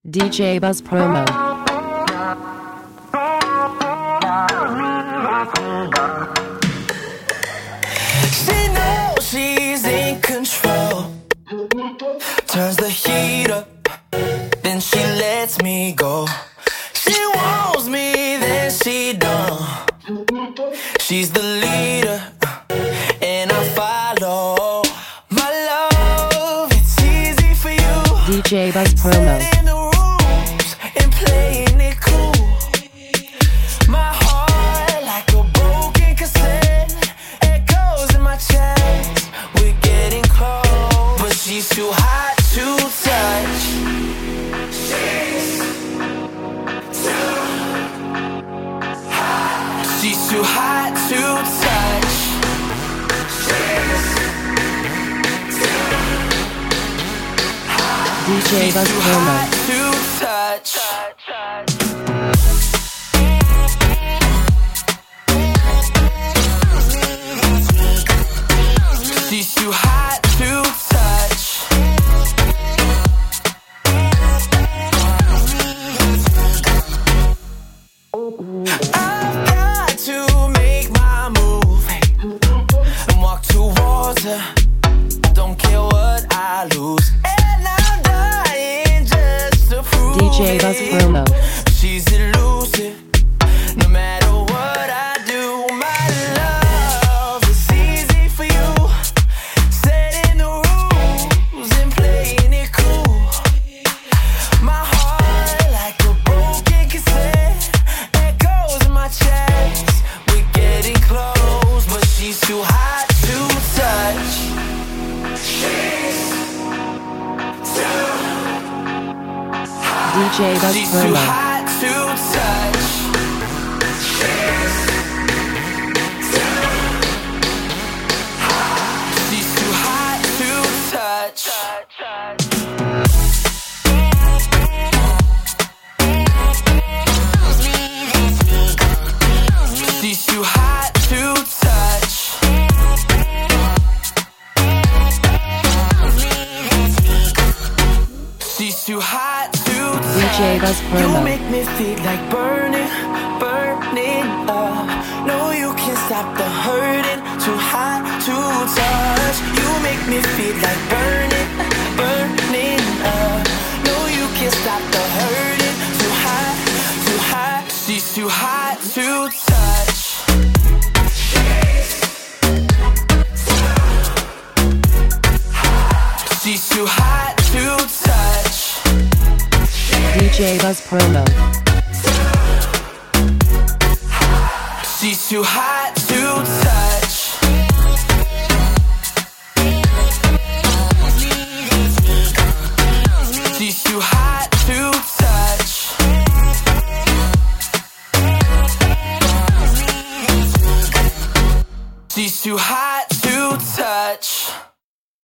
DJ Buzz Promo. She knows she's in control. Turns the heat up, then she lets me go. She wants me, then she don't. She's the leader, and I follow. My love, it's easy for you. DJ Buzz Promo. Setting the rules and playing it cool. My heart like a broken cassette, echoes in my chest. We're getting close, but she's too hot to touch. She's too hot to touch. DJ Buzz Too Promo. hot to touch. She's too hot to touch. I've got to make my move and walk towards her. Don't care what I lose, and I'm dying just to prove DJ Buzz it. Promo. She's elusive, no matter what I do. My love is easy for you, setting the rules and playing it cool. My heart like a broken cassette, echoes in my chest. We're getting close, but she's too hot to touch. DJ Buzz She's too Promo. hot to touch. She's too hot to touch. She's too hot to touch. She's too hot to DJ Buzz You Promo. make me feel like burning, burning up. No, you can't stop the hurting. Too hot to touch. You make me feel like burning, burning up. No, you can't stop the hurting. Too hot, too hot. She's too hot to touch. She's too hot to touch. DJ Buzz Promo. She's too hot to touch. She's too hot to touch. She's too hot to touch.